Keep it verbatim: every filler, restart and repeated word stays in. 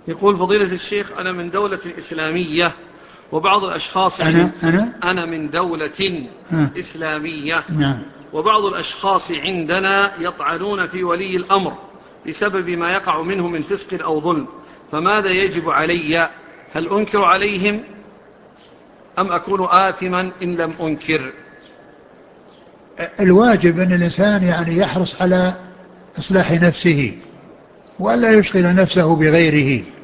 يقول فضيلة الشيخ: أنا من دولة إسلامية وبعض الأشخاص أنا عند أنا أنا من دولة آه إسلامية نعم. وبعض الأشخاص عندنا يطعنون في ولي الأمر بسبب ما يقع منه من فسق أو ظلم، فماذا يجب علي؟ هل أنكر عليهم أم أكون آثما إن لم أنكر؟ الواجب أن الإنسان يعني يحرص على إصلاح نفسه وألا يشغل نفسه بغيره،